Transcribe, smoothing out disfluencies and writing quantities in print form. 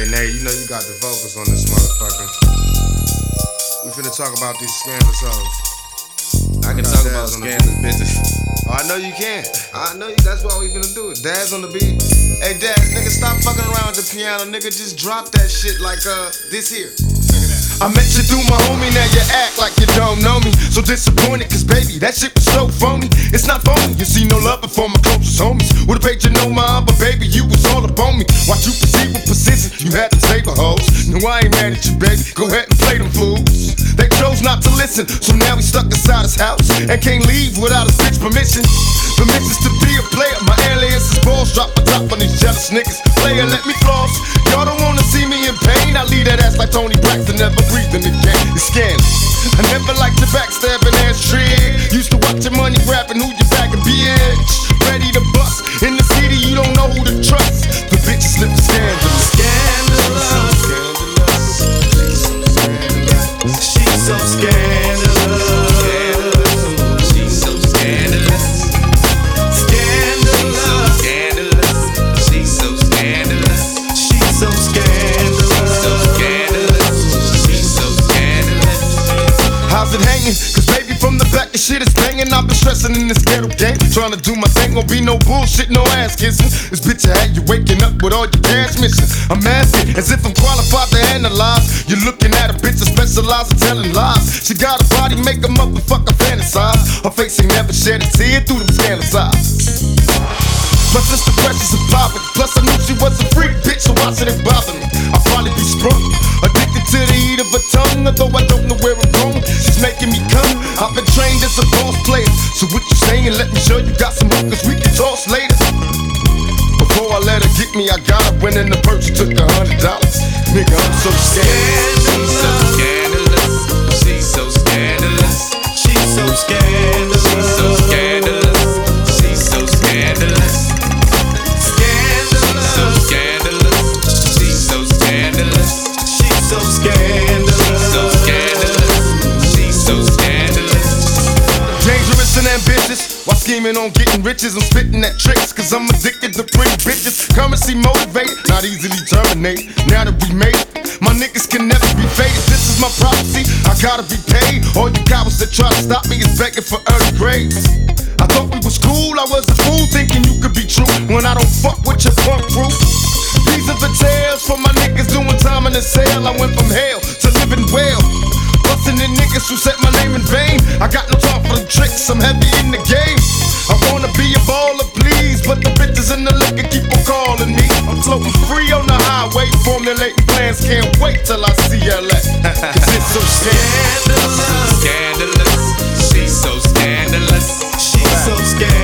Nate, you know you got the vocals on this motherfucker. We finna talk about these scandalous hoes. I can talk about scandalous business. Oh, I know you can. I know you. That's why we finna do it. Dad's on the beat. Hey, Dad, nigga, stop fucking around with the piano. Nigga, just drop that shit like this here. I met you through my homie, now you act like you don't know me. So disappointed, cause baby, that shit was so phony. It's not phony, you see no love for my closest homies. Would've paid you no mind, but baby, you was all up on me. Watch you proceed with precision, you had them saber hoes. No, I ain't mad at you, baby, go ahead and play them fools. They chose not to listen, so now we stuck inside his house and can't leave without his bitch permission. Permissions to be a player, my alias is balls. Drop a top on these jealous niggas. Player, let me floss. Y'all don't wanna see me in pain. I leave that ass like Tony Braxton, never breathing again. It's scandalous. I never liked your backstabbing ass trick. Used to watch your money grabbing who you back and bitch. Ready to bust. In the city, you don't know who to trust. The bitches slip scandalous. Scandalous. She's so scandalous. She's so scandalous. How's it hanging? Cause baby from the back the shit is banging. I've been stressing in this ghetto game, trying to do my thing, gon' be no bullshit, no ass kissing. This bitch I had you waking up with all your cash missing. I'm asking as if I'm qualified to analyze. You're looking at a bitch that specializes in telling lies. She got a body, make a motherfucker fantasize. Her face ain't never shed a tear through them scandalous eyes. My sister precious and poverty. Plus I knew she was a freak bitch, so why should it bother me? I'll probably be sprung, addicted to the heat of her tongue. Although I don't know where I'm going, she's making me come. I've been trained as a boss player, so what you saying? Let me show you got some hookers we can toss later. Before I let her get me, I got her. Went in the purse, took $100. Nigga, I'm so scandalous. She's so scandalous. She's so scandalous. She's so scandalous. She's so scandalous. Ambitious, while scheming on getting riches, I'm spitting at tricks, cause I'm addicted to pretty bitches. Currency motivated, not easily terminated. Now that we made it, my niggas can never be faded. This is my prophecy, I gotta be paid. All you cowards that try to stop me is begging for early grades. I thought we was cool, I was a fool thinking you could be true when I don't fuck with your punk crew. These are the tales for my niggas doing time in the cell. I went from hell to living well. Bustin' in niggas who said my name in vain. I got no time for the tricks, I'm heavy in the game. I wanna be a baller, please, but the bitches in the liquor keep on calling me. I'm floating free on the highway, formulating plans. Can't wait till I see LA, cause it's so scandalous. Scandalous. She's so scandalous. She's so scandalous.